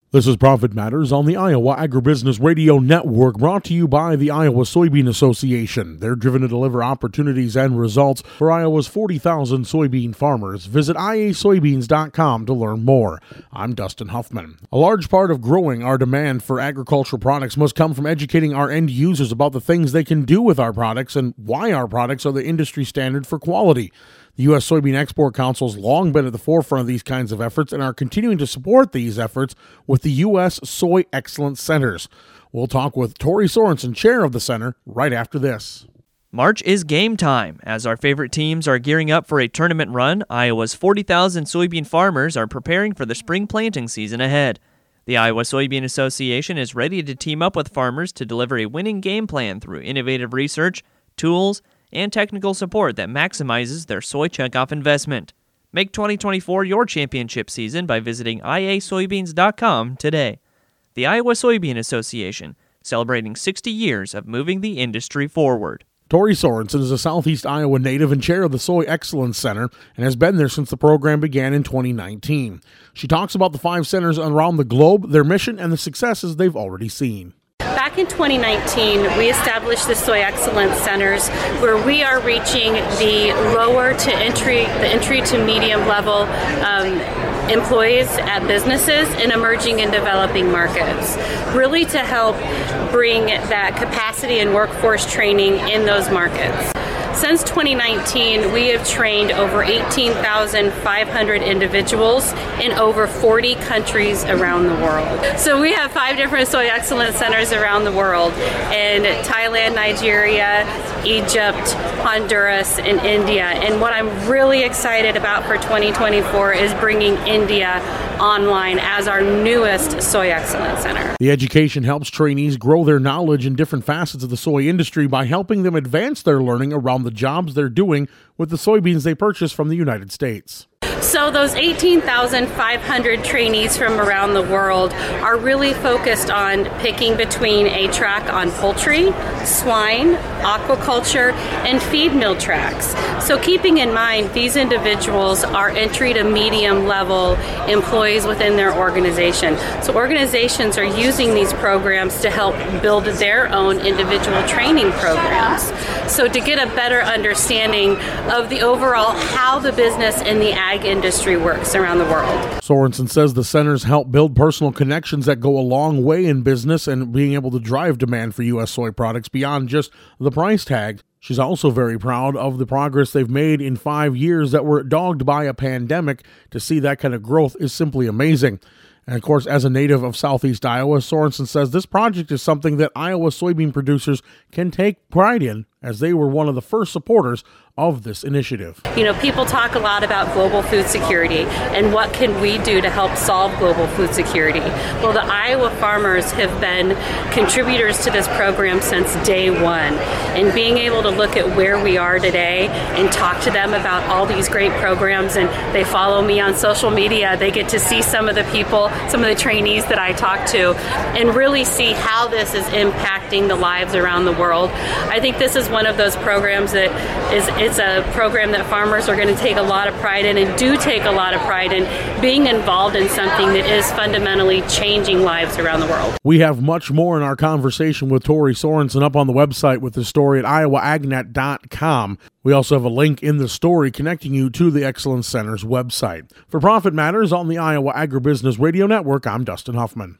This is Profit Matters on the Iowa Agribusiness Radio Network, brought to you by the Iowa Soybean Association. They're driven to deliver opportunities and results for Iowa's 40,000 soybean farmers. Visit iasoybeans.com to learn more. I'm Dustin Huffman. A large part of growing our demand for agricultural products must come from educating our end users about the things they can do with our products and why our products are the industry standard for quality. The U.S. Soybean Export Council has long been at the forefront of these kinds of efforts and are continuing to support these efforts with the U.S. Soy Excellence Centers. We'll talk with Tori Sorensen, chair of the center, right after this. March is game time. As our favorite teams are gearing up for a tournament run, Iowa's 40,000 soybean farmers are preparing for the spring planting season ahead. The Iowa Soybean Association is ready to team up with farmers to deliver a winning game plan through innovative research, tools, and technical support that maximizes their soy checkoff investment. Make 2024 your championship season by visiting iasoybeans.com today. The Iowa Soybean Association, celebrating 60 years of moving the industry forward. Tori Sorensen is a Southeast Iowa native and chair of the Soy Excellence Center and has been there since the program began in 2019. She talks about the 5 centers around the globe, their mission, and the successes they've already seen. Back in 2019, we established the Soy Excellence Centers, where we are reaching the entry to medium level employees at businesses in emerging and developing markets, really to help bring that capacity and workforce training in those markets. Since 2019, we have trained over 18,500 individuals in over 40 countries around the world. So we have 5 different Soy Excellence Centers around the world in Thailand, Nigeria, Egypt, Honduras, and India. And what I'm really excited about for 2024 is bringing India online as our newest Soy Excellence Center. The education helps trainees grow their knowledge in different facets of the soy industry by helping them advance their learning around the jobs they're doing with the soybeans they purchase from the United States. So those 18,500 trainees from around the world are really focused on picking between a track on poultry, swine, aquaculture, and feed mill tracks. So keeping in mind, these individuals are entry to medium level employees within their organization. So organizations are using these programs to help build their own individual training programs. So to get a better understanding of the overall how the business and the ag industry works around the world. Sorensen says the centers help build personal connections that go a long way in business and being able to drive demand for U.S. soy products beyond just the price tag. She's also very proud of the progress they've made in 5 years that were dogged by a pandemic. To see that kind of growth is simply amazing. And of course, as a native of Southeast Iowa, Sorensen says this project is something that Iowa soybean producers can take pride in, as they were one of the first supporters of this initiative. You know, people talk a lot about global food security and what can we do to help solve global food security. Well, the Iowa farmers have been contributors to this program since day one. And being able to look at where we are today and talk to them about all these great programs, and they follow me on social media, they get to see some of the people, some of the trainees that I talk to, and really see how this is impacting the lives around the world. I think this is one of those programs that it's a program that farmers are going to take a lot of pride in and do take a lot of pride in being involved in something that is fundamentally changing lives around the world. We have much more in our conversation with Tori Sorensen up on the website with the story at iowaagnet.com. We also have a link in the story connecting you to the Excellence Center's website. For Profit Matters on the Iowa Agribusiness Radio Network, I'm Dustin Huffman.